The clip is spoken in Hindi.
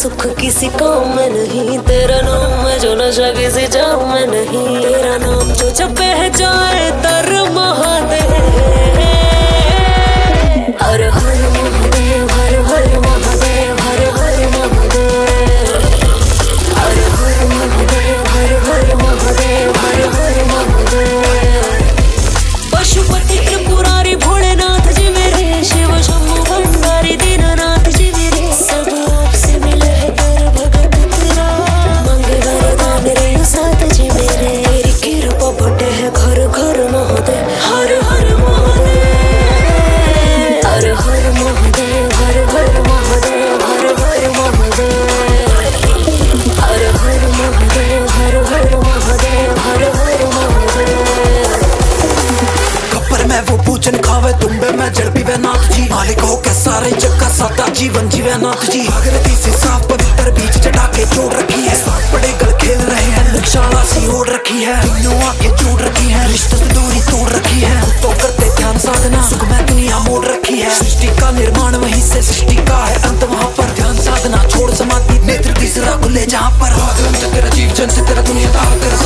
सुख किसी काम में नहीं, तेरा नाम है जो नशा किसी जाम में नहीं, तेरा नाम जो जपे जाए तर महादेव। हर हर महादेव, हर हर महादेव, हर हर महादेव, हर हर महादेव, हर हर महादेव, हर हर महादेव। पशुपति त्रिपुरारी भोलेनाथ जी मेरे, शिव शंभु भंडारी दीननाथ जी मेरे, सब आपसे मिले है कर भगत तेरा, मांगे वरदान रे साथ जी मेरे, तेरी कृपा बटे है घर घर महादेव। हर हर महादेव, हर हर महादेव, हर हर महादेव, हर हर महादेव, हर हर महादेव, हर हर महादेव, हर हर महादेव। खप्पर में वो पूजन खावे तुम्बे में जड़ पीवे नाथ जी, मालिक हो के सारे जग का सादा जीवन जीवे नाथ जी। भागीरथी से साफ पवित्र बीच चढ़ा के जोड़ रखी है, साथ बड़े गल खेल रहे हैं, लक्षाला सी ओढ़ रखी है, तीनों आंखें जोड़ रखी है, रिश्ते से दूरी तोड़ रखी है, तो करते ध्यान साधना सुख में दुनिया मोड़ रखी है। सृष्टि का निर्माण वहीं से सृष्टि का है अंत, वहाँ पर ध्यान साधना छोड़ समाधि नेत्र तीसरा खुले जहाँ पर तेरा जीव जंत तेरा दुनिया तेरा